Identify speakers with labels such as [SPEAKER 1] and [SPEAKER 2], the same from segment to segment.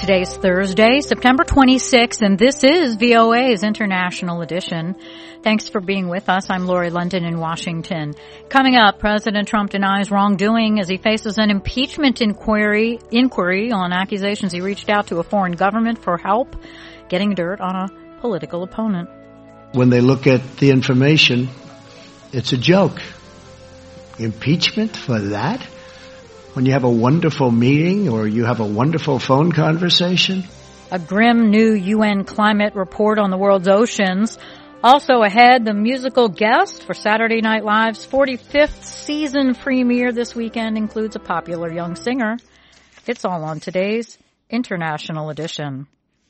[SPEAKER 1] Today's Thursday, September 26th, and this is VOA's International Edition. Thanks for being with us. I'm Lori London in Washington. Coming up, President Trump denies wrongdoing as he faces an impeachment inquiry on accusations he reached out to a foreign government for help getting dirt on a political opponent.
[SPEAKER 2] When they look at the information, it's a joke. Impeachment for that? When you have a wonderful meeting or you have a wonderful phone conversation?
[SPEAKER 1] A grim new UN climate report on the world's oceans. Also ahead, the musical guest for Saturday Night Live's 45th season premiere this weekend includes a popular young singer. It's all on today's International Edition.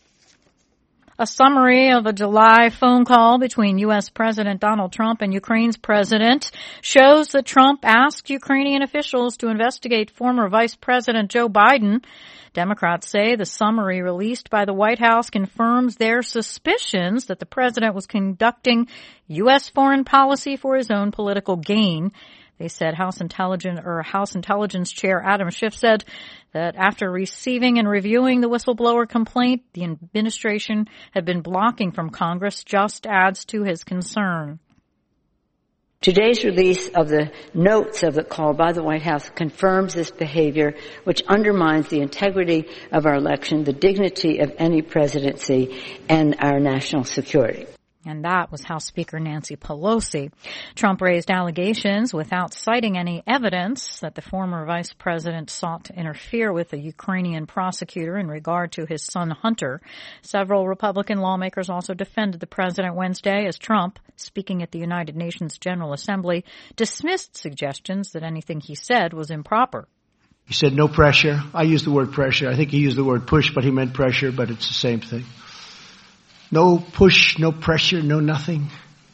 [SPEAKER 1] A summary of a July phone call between U.S. President Donald Trump and Ukraine's president shows that Trump asked Ukrainian officials to investigate former Vice President Joe Biden. Democrats say the summary released by the White House confirms their suspicions that the president was conducting U.S. foreign policy for his own political gain. They said House Intelligence Chair Adam Schiff said that after receiving and reviewing the whistleblower complaint, the administration had been blocking from Congress just adds to his concern.
[SPEAKER 3] Today's release of the notes of the call by the White House confirms this behavior, which undermines the integrity of our election, the dignity of any presidency, and our national security.
[SPEAKER 1] And that was House Speaker Nancy Pelosi. Trump raised allegations without citing any evidence that the former vice president sought to interfere with a Ukrainian prosecutor in regard to his son Hunter. Several Republican lawmakers also defended the president Wednesday as Trump, speaking at the United Nations General Assembly, dismissed suggestions that anything he said was improper.
[SPEAKER 2] He said no pressure. I used the word pressure. I think he used the word push, but he meant pressure, but it's the same thing. No push, no pressure, no nothing.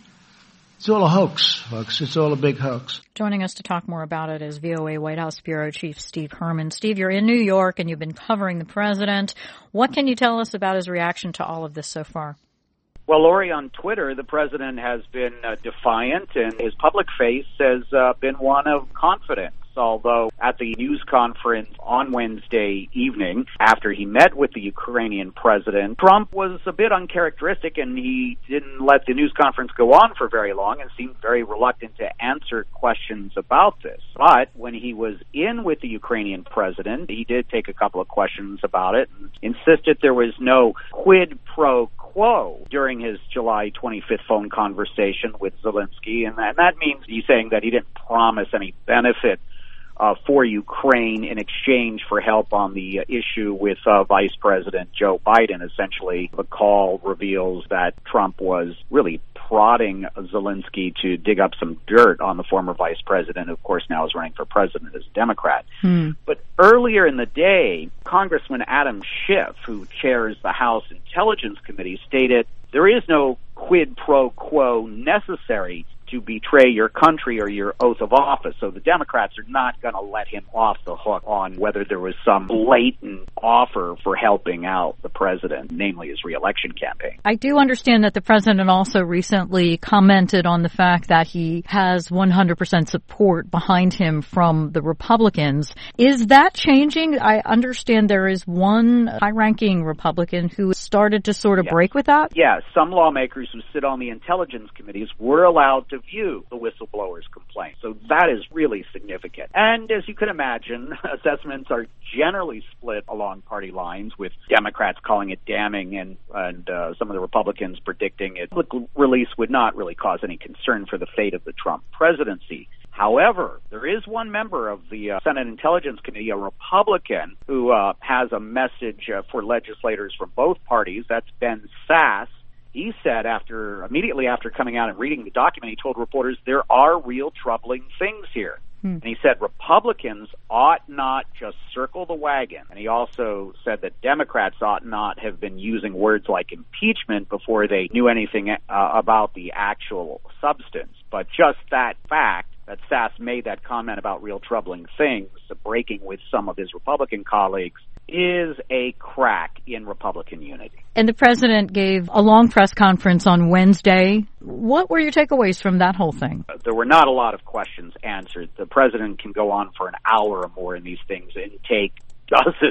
[SPEAKER 2] It's all a hoax, folks. It's all a big hoax.
[SPEAKER 1] Joining us to talk more about it is VOA White House Bureau Chief Steve Herman. Steve, you're in New York and you've been covering the president. What can you tell us about his reaction to all of this so far?
[SPEAKER 4] Well, Lori, on Twitter, the president has been defiant, and his public face has been one of confidence. Although at the news conference on Wednesday evening, after he met with the Ukrainian president, Trump was a bit uncharacteristic, and he didn't let the news conference go on for very long and seemed very reluctant to answer questions about this. But when he was in with the Ukrainian president, he did take a couple of questions about it and insisted there was no quid pro quo during his July 25th phone conversation with Zelensky, and that means he's saying that he didn't promise any benefit for Ukraine in exchange for help on the issue with Vice President Joe Biden. Essentially, the call reveals that Trump was really prodding Zelensky to dig up some dirt on the former vice president, who of course now is running for president as a Democrat. But earlier in the day, Congressman Adam Schiff, who chairs the House Intelligence Committee, stated there is no quid pro quo necessary to betray your country or your oath of office. So the Democrats are not going to let him off the hook on whether there was some blatant offer for helping out the president, namely his reelection campaign.
[SPEAKER 1] I do understand that the president also recently commented on the fact that he has 100% support behind him from the Republicans. Is that changing? I understand there is one high-ranking Republican who started to sort of break with that.
[SPEAKER 4] Yeah, some lawmakers who sit on the intelligence committees were allowed to view the whistleblower's complaint. So that is really significant. And as you can imagine, assessments are generally split along party lines, with Democrats calling it damning and some of the Republicans predicting it. The release would not really cause any concern for the fate of the Trump presidency. However, there is one member of the Senate Intelligence Committee, a Republican, who has a message for legislators from both parties. That's Ben Sasse. He said immediately after coming out and reading the document, he told reporters there are real troubling things here. And he said Republicans ought not just circle the wagon. And he also said that Democrats ought not have been using words like impeachment before they knew anything about the actual substance. But just that fact that Sasse made that comment about real troubling things, breaking with some of his Republican colleagues, is a crack in Republican unity.
[SPEAKER 1] And the president gave a long press conference on Wednesday. What were your takeaways from that whole thing?
[SPEAKER 4] There were not a lot of questions answered. The president can go on for an hour or more in these things and take dozens of questions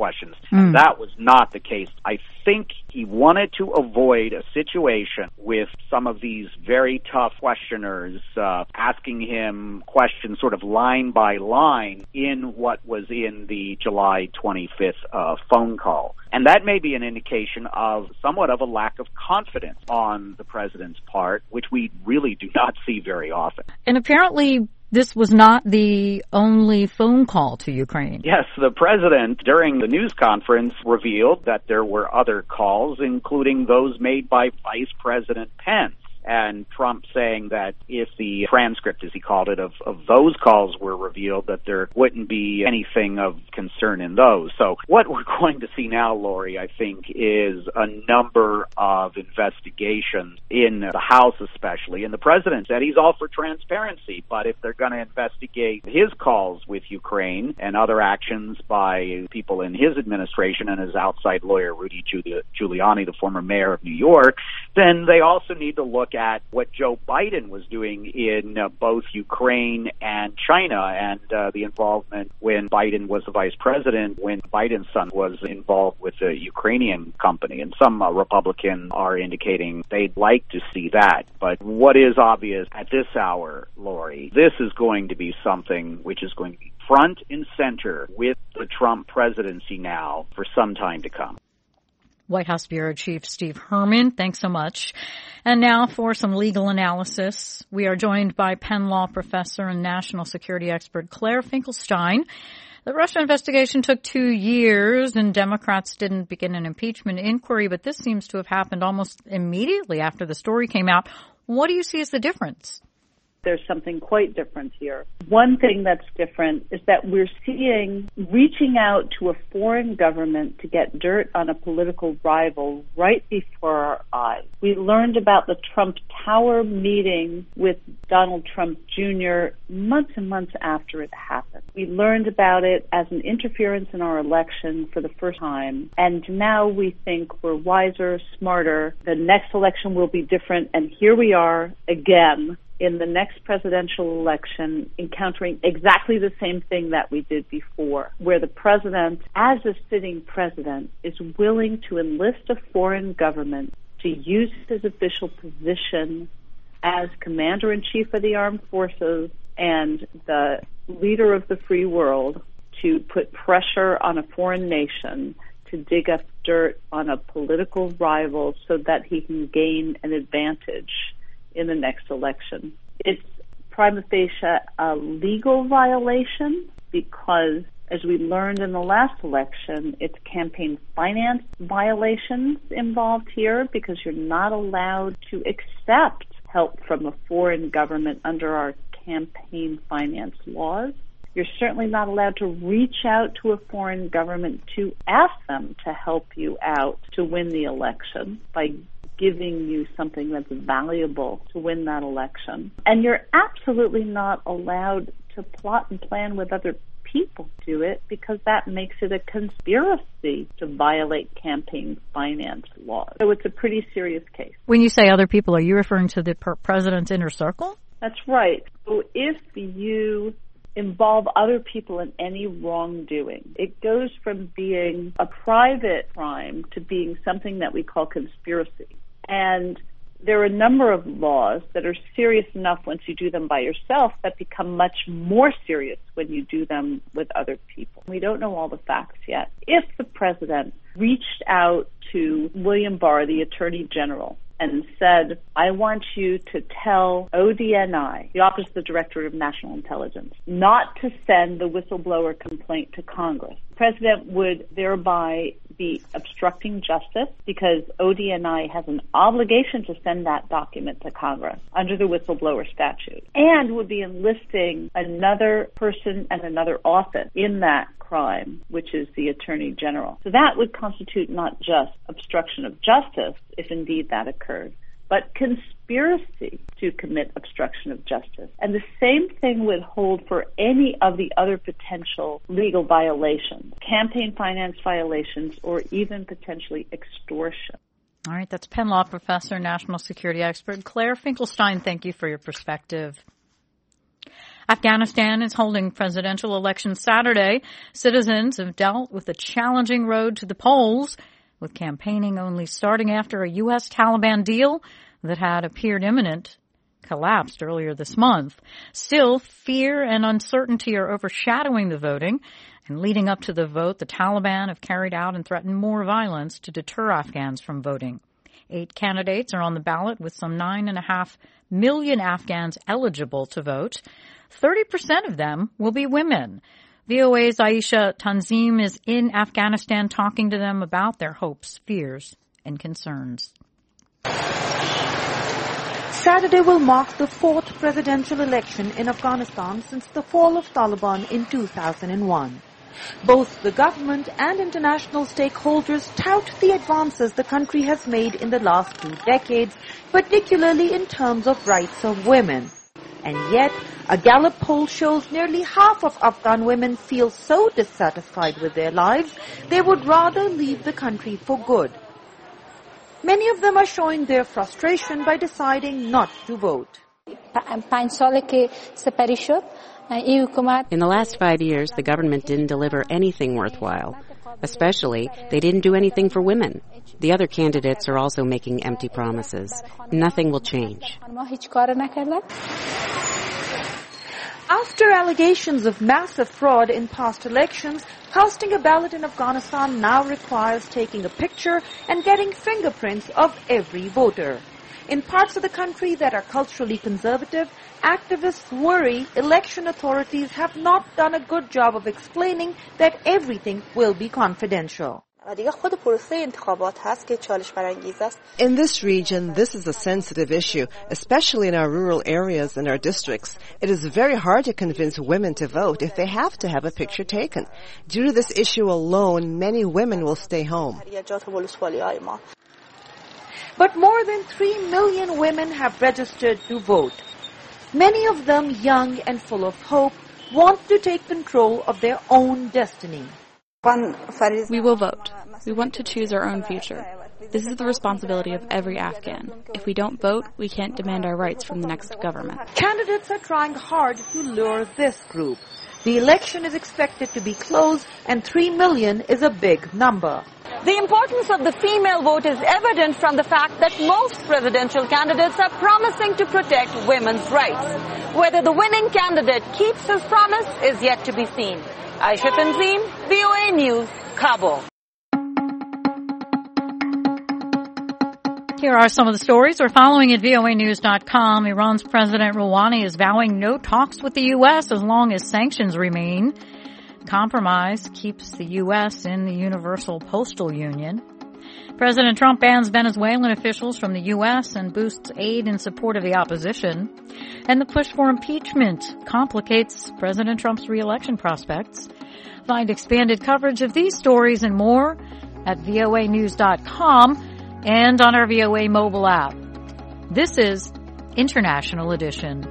[SPEAKER 4] questions. And that was not the case. I think he wanted to avoid a situation with some of these very tough questioners asking him questions sort of line by line in what was in the July 25th phone call. And that may be an indication of somewhat of a lack of confidence on the president's part, which we really do not see very often.
[SPEAKER 1] And apparently this was not the only phone call to Ukraine.
[SPEAKER 4] Yes, the president, during the news conference, revealed that there were other calls, including those made by Vice President Pence. And Trump saying that if the transcript, as he called it, of those calls were revealed, that there wouldn't be anything of concern in those. So what we're going to see now, Lori, I think, is a number of investigations in the House especially. And the president said he's all for transparency, but if they're going to investigate his calls with Ukraine and other actions by people in his administration and his outside lawyer, Rudy Giuliani, the former mayor of New York, then they also need to look at what Joe Biden was doing in both Ukraine and China, and the involvement when Biden was the vice president, when Biden's son was involved with a Ukrainian company. And some Republicans are indicating they'd like to see that. But what is obvious at this hour, Lori, this is going to be something which is going to be front and center with the Trump presidency now for some time to come.
[SPEAKER 1] White House Bureau Chief Steve Herman, thanks so much. And now for some legal analysis. We are joined by Penn Law professor and national security expert Claire Finkelstein. The Russia investigation took 2 years, and Democrats didn't begin an impeachment inquiry, but this seems to have happened almost immediately after the story came out. What do you see as the difference?
[SPEAKER 5] There's something quite different here. One thing that's different is that we're seeing reaching out to a foreign government to get dirt on a political rival right before our eyes. We learned about the Trump Tower meeting with Donald Trump Jr. months and months after it happened. We learned about it as an interference in our election for the first time, and now we think we're wiser, smarter. The next election will be different, and here we are again in the next presidential election encountering exactly the same thing that we did before, where the president, as a sitting president, is willing to enlist a foreign government to use his official position as commander-in-chief of the armed forces and the leader of the free world to put pressure on a foreign nation to dig up dirt on a political rival so that he can gain an advantage in the next election. It's prima facie a legal violation because, as we learned in the last election, it's campaign finance violations involved here because you're not allowed to accept help from a foreign government under our campaign finance laws. You're certainly not allowed to reach out to a foreign government to ask them to help you out to win the election by giving you something that's valuable to win that election. And you're absolutely not allowed to plot and plan with other people to do it because that makes it a conspiracy to violate campaign finance laws. So it's a pretty serious case.
[SPEAKER 1] When you say other people, are you referring to the president's inner circle?
[SPEAKER 5] That's right. So if you involve other people in any wrongdoing, it goes from being a private crime to being something that we call conspiracy. And there are a number of laws that are serious enough once you do them by yourself that become much more serious when you do them with other people. We don't know all the facts yet. If the president reached out to William Barr, the Attorney General, and said, I want you to tell ODNI, the Office of the Director of National Intelligence, not to send the whistleblower complaint to Congress. The president would thereby be obstructing justice because ODNI has an obligation to send that document to Congress under the whistleblower statute, and would be enlisting another person and another office in that crime, which is the Attorney General. So that would constitute not just obstruction of justice, if indeed that occurred, but conspiracy to commit obstruction of justice. And the same thing would hold for any of the other potential legal violations, campaign finance violations, or even potentially extortion.
[SPEAKER 1] All right, that's Penn Law professor, national security expert Claire Finkelstein. Thank you for your perspective. Afghanistan is holding presidential elections Saturday. Citizens have dealt with the challenging road to the polls, with campaigning only starting after a U.S. Taliban deal that had appeared imminent collapsed earlier this month. Still, fear and uncertainty are overshadowing the voting, and leading up to the vote, the Taliban have carried out and threatened more violence to deter Afghans from voting. 8 candidates are on the ballot, with some 9.5 million Afghans eligible to vote. 30% of them will be women. VOA's Aisha Tanzim is in Afghanistan talking to them about their hopes, fears, and concerns.
[SPEAKER 6] Saturday will mark the 4th presidential election in Afghanistan since the fall of Taliban in 2001. Both the government and international stakeholders tout the advances the country has made in the last 2 decades, particularly in terms of rights of women. And yet, a Gallup poll shows nearly half of Afghan women feel so dissatisfied with their lives, they would rather leave the country for good. Many of them are showing their frustration by deciding not to vote.
[SPEAKER 7] In the last 5 years, the government didn't deliver anything worthwhile. Especially, they didn't do anything for women. The other candidates are also making empty promises. Nothing will change.
[SPEAKER 6] After allegations of massive fraud in past elections, casting a ballot in Afghanistan now requires taking a picture and getting fingerprints of every voter. In parts of the country that are culturally conservative, activists worry election authorities have not done a good job of explaining that everything will be confidential.
[SPEAKER 8] In this region, this is a sensitive issue, especially in our rural areas and our districts. It is very hard to convince women to vote if they have to have a picture taken. Due to this issue alone, many women will stay home.
[SPEAKER 6] But more than 3 million women have registered to vote. Many of them, young and full of hope, want to take control of their own destiny.
[SPEAKER 9] We will vote. We want to choose our own future. This is the responsibility of every Afghan. If we don't vote, we can't demand our rights from the next government.
[SPEAKER 6] Candidates are trying hard to lure this group. The election is expected to be close, and 3 million is a big number.
[SPEAKER 10] The importance of the female vote is evident from the fact that most presidential candidates are promising to protect women's rights. Whether the winning candidate keeps his promise is yet to be seen. Aisha Tanzim, VOA News, Kabul.
[SPEAKER 1] Here are some of the stories we're following at voanews.com. Iran's President Rouhani is vowing no talks with the U.S. as long as sanctions remain. Compromise keeps the U.S. in the Universal Postal Union. President Trump bans Venezuelan officials from the U.S. and boosts aid in support of the opposition. And the push for impeachment complicates President Trump's re-election prospects. Find expanded coverage of these stories and more at voanews.com and on our VOA mobile app. This is International Edition.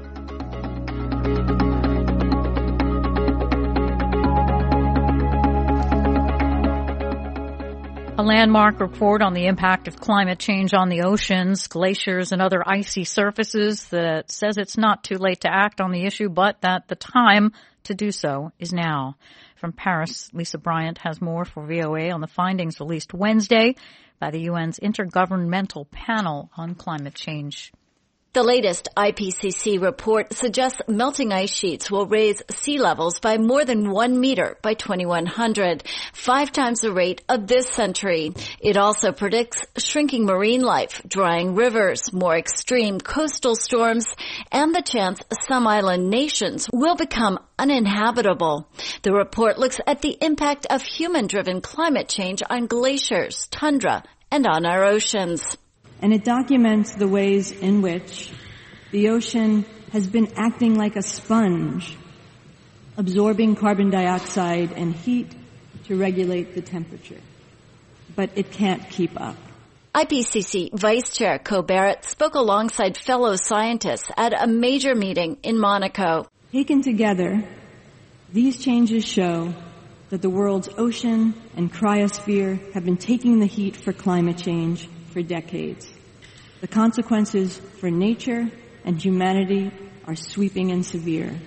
[SPEAKER 1] A landmark report on the impact of climate change on the oceans, glaciers, and other icy surfaces that says it's not too late to act on the issue, but that the time to do so is now. From Paris, Lisa Bryant has more for VOA on the findings released Wednesday by the UN's Intergovernmental Panel on Climate Change.
[SPEAKER 11] The latest IPCC report suggests melting ice sheets will raise sea levels by more than 1 meter by 2100, 5 times the rate of this century. It also predicts shrinking marine life, drying rivers, more extreme coastal storms, and the chance some island nations will become uninhabitable. The report looks at the impact of human-driven climate change on glaciers, tundra, and on our oceans.
[SPEAKER 12] And it documents the ways in which the ocean has been acting like a sponge, absorbing carbon dioxide and heat to regulate the temperature. But it can't keep up.
[SPEAKER 11] IPCC Vice Chair Co Barrett spoke alongside fellow scientists at a major meeting in Monaco.
[SPEAKER 12] Taken together, these changes show that the world's ocean and cryosphere have been taking the heat for climate change for decades. The consequences for nature and humanity are sweeping and severe.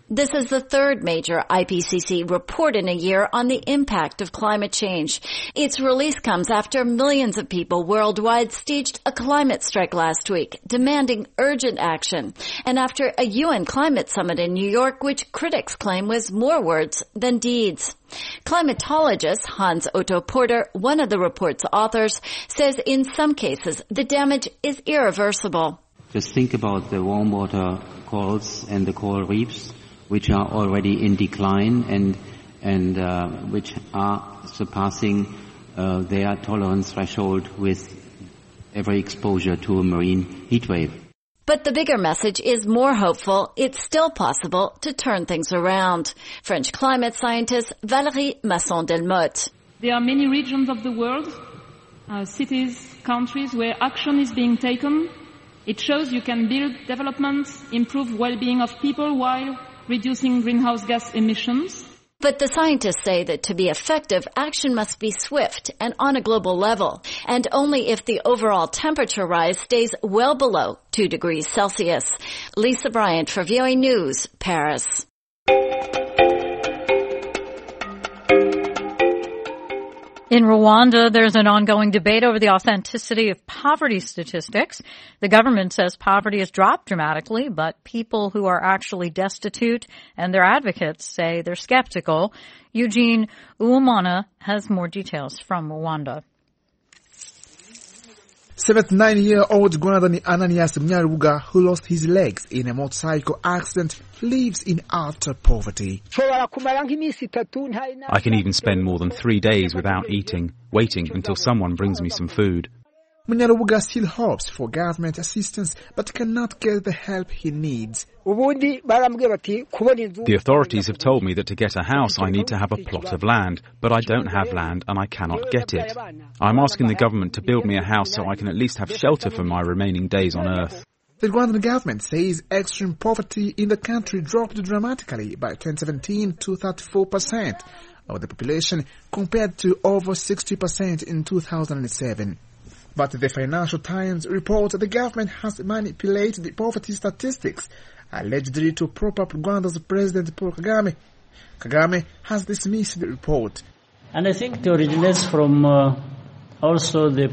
[SPEAKER 11] This is the third major IPCC report in a year on the impact of climate change. Its release comes after millions of people worldwide staged a climate strike last week, demanding urgent action, and after a UN climate summit in New York, which critics claim was more words than deeds. Climatologist Hans Otto Porter, one of the report's authors, says in some cases the damage is irreversible.
[SPEAKER 13] Just think about the warm water corals and the coral reefs, which are already in decline and which are surpassing their tolerance threshold with every exposure to a marine heat wave.
[SPEAKER 11] But the bigger message is more hopeful. It's still possible to turn things around. French climate scientist Valérie Masson-Delmotte.
[SPEAKER 14] There are many regions of the world, cities, countries where action is being taken. It shows you can build development, improve well-being of people while reducing greenhouse gas emissions.
[SPEAKER 11] But the scientists say that to be effective, action must be swift and on a global level, and only if the overall temperature rise stays well below 2 degrees Celsius. Lisa Bryant for VOA News, Paris.
[SPEAKER 1] In Rwanda, there's an ongoing debate over the authenticity of poverty statistics. The government says poverty has dropped dramatically, but people who are actually destitute and their advocates say they're skeptical. Eugene Uwimana has more details from Rwanda.
[SPEAKER 15] 79-year-old Rwandan Ananias Munyarubuga, who lost his legs in a motorcycle accident, lives in utter poverty.
[SPEAKER 16] I can even spend more than 3 days without eating, waiting until someone brings me some food.
[SPEAKER 15] Munyarubuga still hopes for government assistance, but cannot get the help he needs.
[SPEAKER 16] The authorities have told me that to get a house I need to have a plot of land, but I don't have land and I cannot get it. I'm asking the government to build me a house so I can at least have shelter for my remaining days on earth.
[SPEAKER 15] The Rwandan government says extreme poverty in the country dropped dramatically by 2017 to 34% of the population compared to over 60% in 2007. But the Financial Times reports the government has manipulated the poverty statistics, allegedly to prop up Rwanda's President Paul Kagame. Kagame has dismissed the report.
[SPEAKER 17] And I think it originates from also the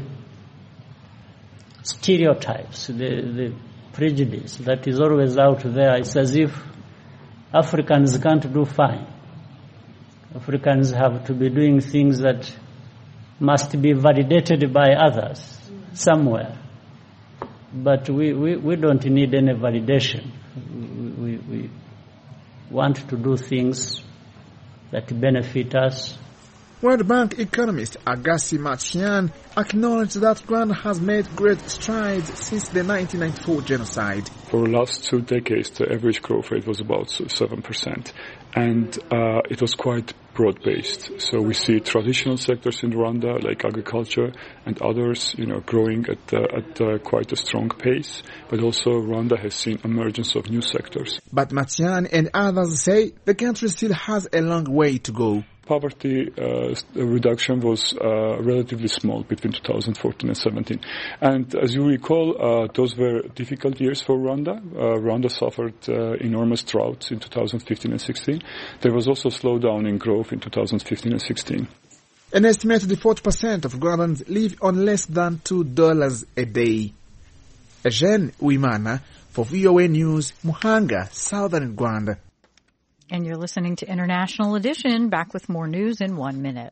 [SPEAKER 17] stereotypes, the prejudice that is always out there. It's as if Africans can't do fine. Africans have to be doing things that must be validated by others somewhere. But we don't need any validation. We want to do things that benefit us.
[SPEAKER 15] World Bank economist Agassi Matian acknowledged that Rwanda has made great strides since the 1994 genocide.
[SPEAKER 18] For the last 2 decades, the average growth rate was about 7%. And it was quite broad-based. So we see traditional sectors in Rwanda, like agriculture and others, growing at quite a strong pace. But also Rwanda has seen emergence of new sectors.
[SPEAKER 15] But Matian and others say the country still has a long way to go.
[SPEAKER 18] Poverty reduction was relatively small between 2014 and 17. And as you recall, those were difficult years for Rwanda. Rwanda suffered enormous droughts in 2015 and 16. There was also a slowdown in growth in 2015 and 16.
[SPEAKER 15] An estimated 40% of Rwandans live on less than $2 a day. Eugene Uwimana for VOA News, Muhanga, Southern Rwanda.
[SPEAKER 1] And you're listening to International Edition, back with more news in 1 minute.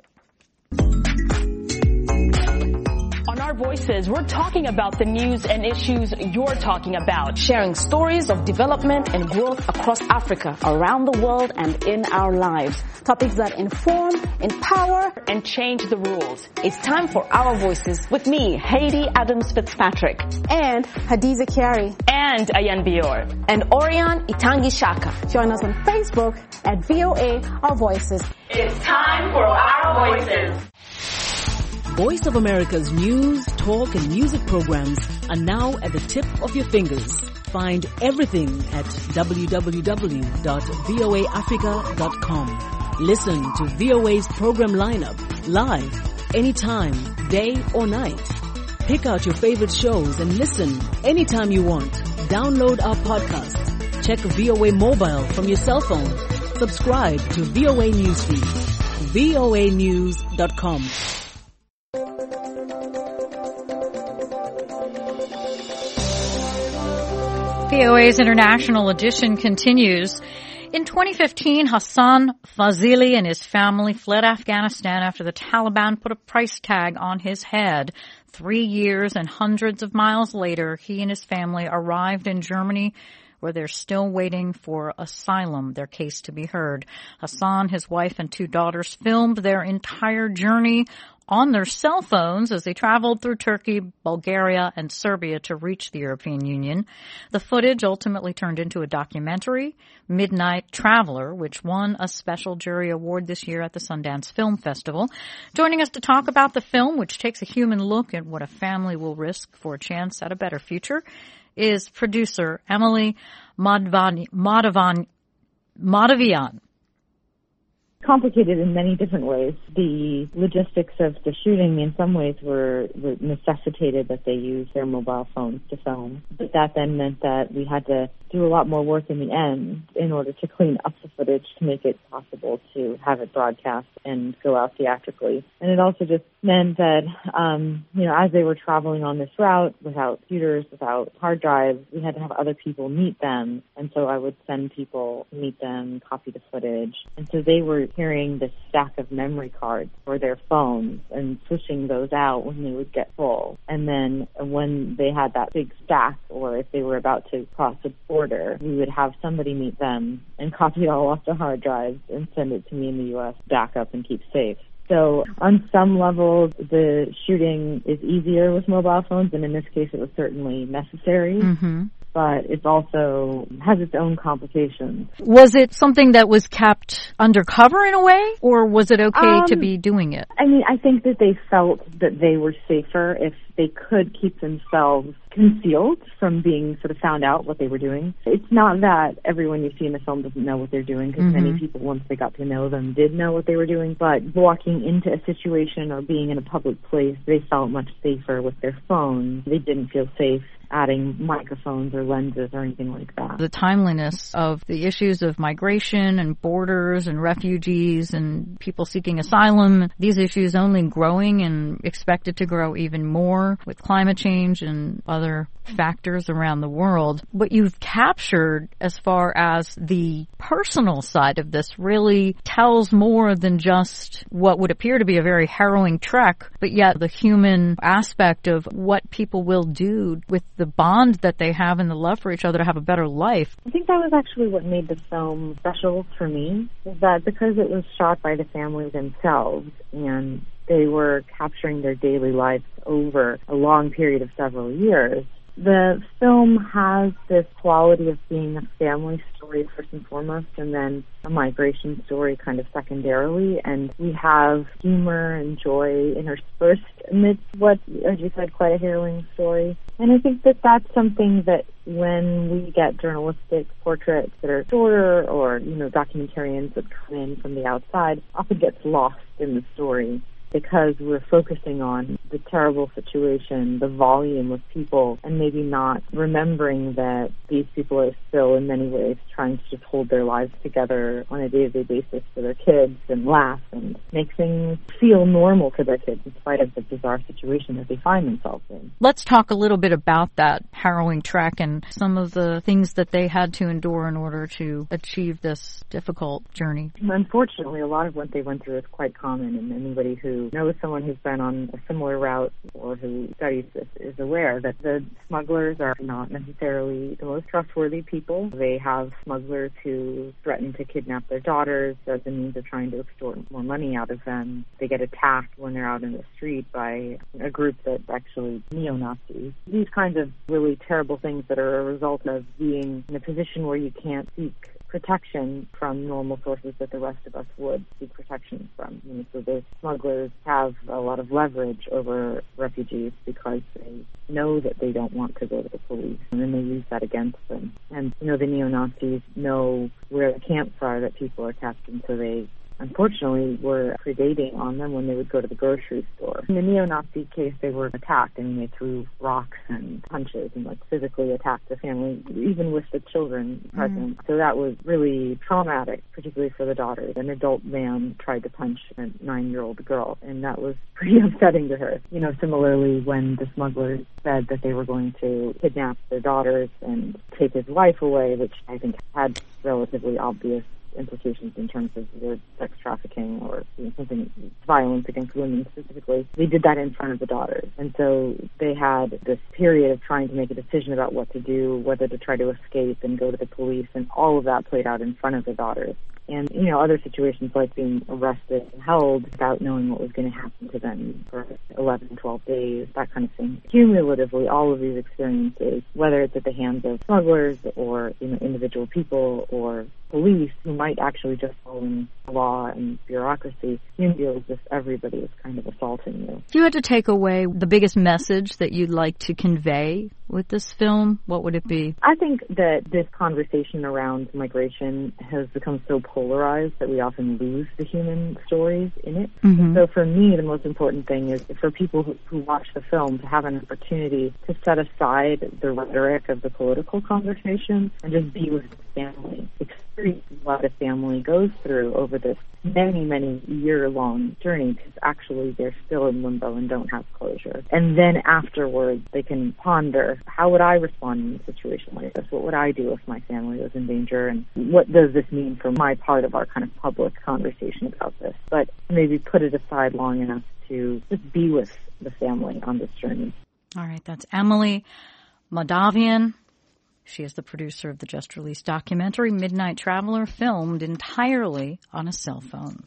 [SPEAKER 19] On Our Voices, we're talking about the news and issues you're talking about. Sharing stories of development and growth across Africa, around the world, and in our lives. Topics that inform, empower, and change the rules. It's time for Our Voices with me, Haiti Adams Fitzpatrick.
[SPEAKER 20] And Hadiza Kiari.
[SPEAKER 19] And Ayan Bior.
[SPEAKER 20] And Orion Itangi Shaka. Join us on Facebook at VOA Our Voices.
[SPEAKER 19] It's time for Our Voices.
[SPEAKER 21] Voice of America's news, talk, and music programs are now at the tip of your fingers. Find everything at www.voaafrica.com. Listen to VOA's program lineup live, anytime, day or night. Pick out your favorite shows and listen anytime you want. Download our podcast. check VOA Mobile from your cell phone. Subscribe to VOA Newsfeed. voanews.com.
[SPEAKER 1] VOA's International Edition continues. In 2015, Hassan Fazili and his family fled Afghanistan after the Taliban put a price tag on his head. 3 years and hundreds of miles later, he and his family arrived in Germany, where they're still waiting for asylum, their case to be heard. Hassan, his wife, and 2 daughters filmed their entire journey on their cell phones as they traveled through Turkey, Bulgaria, and Serbia to reach the European Union. The footage ultimately turned into a documentary, Midnight Traveler, which won a special jury award this year at the Sundance Film Festival. Joining us to talk about the film, which takes a human look at what a family will risk for a chance at a better future, is producer Emily Madavian.
[SPEAKER 3] Complicated in many different ways. The logistics of the shooting in some ways were necessitated that they use their mobile phones to film. But that then meant that we had to do a lot more work in the end in order to clean up the footage to make it possible to have it broadcast and go out theatrically. And it also just meant that, as they were traveling on this route without computers, without hard drives, we had to have other people meet them. And so I would send people to meet them, copy the footage. And so they were carrying this stack of memory cards for their phones and pushing those out when they would get full. And then when they had that big stack, or if they were about to cross the border, we would have somebody meet them and copy it all off the hard drives and send it to me in the U.S., back up and keep safe. So on some level, the shooting is easier with mobile phones, and in this case, it was certainly necessary. Mm-hmm. But it also has its own complications.
[SPEAKER 1] Was it something that was kept undercover in a way, or was it okay to be doing it?
[SPEAKER 3] I mean, I think that they felt that they were safer if they could keep themselves concealed from being sort of found out what they were doing. It's not that everyone you see in the film doesn't know what they're doing, because many people, once they got to know them, did know what they were doing. But walking into a situation or being in a public place, they felt much safer with their phones. They didn't feel safe adding microphones or lenses or anything like that.
[SPEAKER 1] The timeliness of the issues of migration and borders and refugees and people seeking asylum, these issues only growing and expected to grow even more with climate change and other factors around the world. What you've captured as far as the personal side of this really tells more than just what would appear to be a very harrowing trek, but yet the human aspect of what people will do with the bond that they have and the love for each other to have a better life.
[SPEAKER 3] I think that was actually what made the film special for me, is that because it was shot by the family themselves and they were capturing their daily lives over a long period of several years, the film has this quality of being a family story first and foremost, and then a migration story kind of secondarily. And we have humor and joy interspersed amidst what, as you said, quite a harrowing story. And I think that that's something that when we get journalistic portraits that are shorter, or, documentarians that come in from the outside, often gets lost in the story, because we're focusing on the terrible situation, the volume of people, and maybe not remembering that these people are still in many ways trying to just hold their lives together on a day-to-day basis for their kids and laugh and make things feel normal to their kids in spite of the bizarre situation that they find themselves in.
[SPEAKER 1] Let's talk a little bit about that harrowing trek and some of the things that they had to endure in order to achieve this difficult journey.
[SPEAKER 3] Unfortunately, a lot of what they went through is quite common, and anybody who knows someone who's been on a similar route or who studies this is aware that the smugglers are not necessarily the most trustworthy people. They have smugglers who threaten to kidnap their daughters as a means of trying to extort more money out of them. They get attacked when they're out in the street by a group that's actually neo-Nazis. These kinds of really terrible things that are a result of being in a position where you can't seek protection from normal sources that the rest of us would seek protection from. So the smugglers have a lot of leverage over refugees because they know that they don't want to go to the police, and then they use that against them. And, the neo-Nazis know where the camps are that people are kept, and so they unfortunately were predating on them when they would go to the grocery store. In the neo-Nazi case, they were attacked. I mean, they threw rocks and punches and physically attacked the family, even with the children present. So that was really traumatic, particularly for the daughter. An adult man tried to punch a 9-year-old girl, and that was pretty upsetting to her. Similarly, when the smugglers said that they were going to kidnap their daughters and take his wife away, which I think had relatively obvious implications in terms of the sex trafficking or something, violence against women specifically. They did that in front of the daughters. And so they had this period of trying to make a decision about what to do, whether to try to escape and go to the police, and all of that played out in front of the daughters. And, other situations like being arrested and held without knowing what was going to happen to them for 11, 12 days, that kind of thing. Cumulatively, all of these experiences, whether it's at the hands of smugglers or, individual people or police who might actually just follow law and bureaucracy, you feel as if everybody is kind of assaulting you.
[SPEAKER 1] If you had to take away the biggest message that you'd like to convey with this film, what would it be?
[SPEAKER 3] I think that this conversation around migration has become so polarized that we often lose the human stories in it. Mm-hmm. So for me, the most important thing is for people who watch the film to have an opportunity to set aside the rhetoric of the political conversation and just be with the family, experience what a family goes through over this many year-long journey, because actually they're still in limbo and don't have closure. And then afterwards they can ponder, how would I respond in a situation like this? What would I do if my family was in danger? And what does this mean for my part of our kind of public conversation about this? But maybe put it aside long enough to just be with the family on this journey.
[SPEAKER 1] All right, that's Emily Moldavian. She is the producer of the just-released documentary Midnight Traveler, filmed entirely on a cell phone.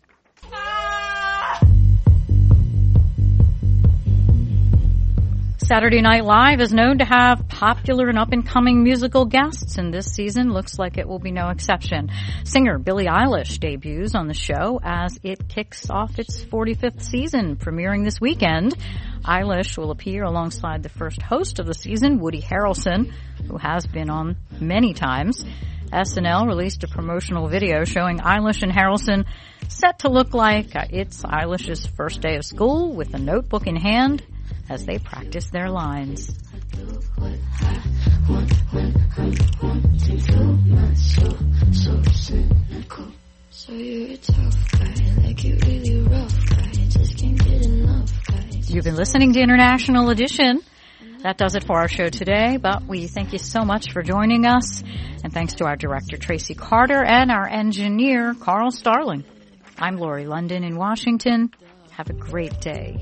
[SPEAKER 1] Saturday Night Live is known to have popular and up-and-coming musical guests, and this season looks like it will be no exception. Singer Billie Eilish debuts on the show as it kicks off its 45th season, premiering this weekend. Eilish will appear alongside the first host of the season, Woody Harrelson, who has been on many times. SNL released a promotional video showing Eilish and Harrelson set to look like it's Eilish's first day of school with a notebook in hand as they practice their lines.
[SPEAKER 2] So you're a tough guy, like you really rough guy, just can't get enough guy.
[SPEAKER 1] You've been listening to International Edition. That does it for our show today, but we thank you so much for joining us. And thanks to our director, Tracy Carter, and our engineer, Carl Starling. I'm Lori London in Washington. Have a great day.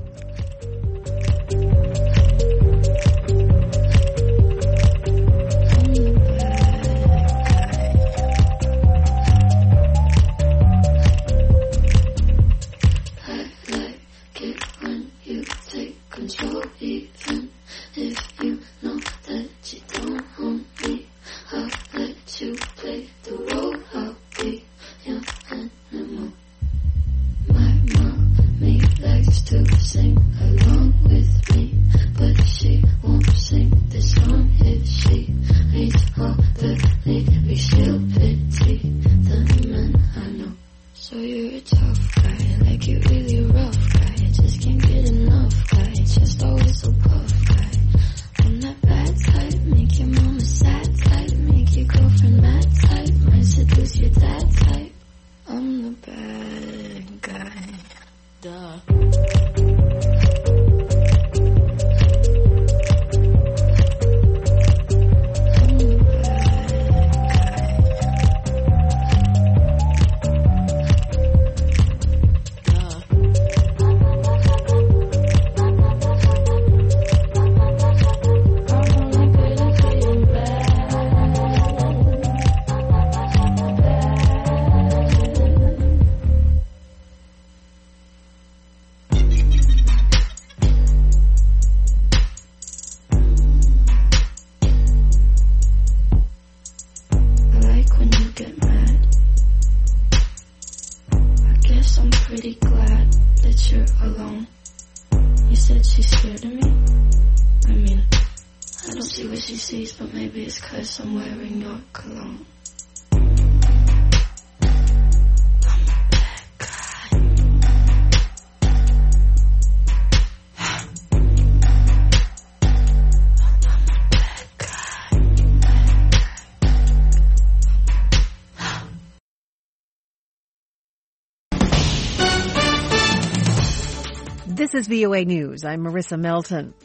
[SPEAKER 2] Control, even if you know that you don't own me. I'll let you play the role. I'll be your animal. My mommy likes to sing along with me, but she won't sing the song if she reads all the lyrics. She'll pity the men I know. So you're a tough guy, like you really rough guy, just can't get enough guy. Just always so puff guy. I'm that bad type, make your mama sad type, make your girlfriend mad type, might seduce your dad type. I'm the bad guy. Duh. But maybe it's 'cause I'm wearing your cologne. I'm a bad
[SPEAKER 4] This is VOA News. I'm Marissa Melton.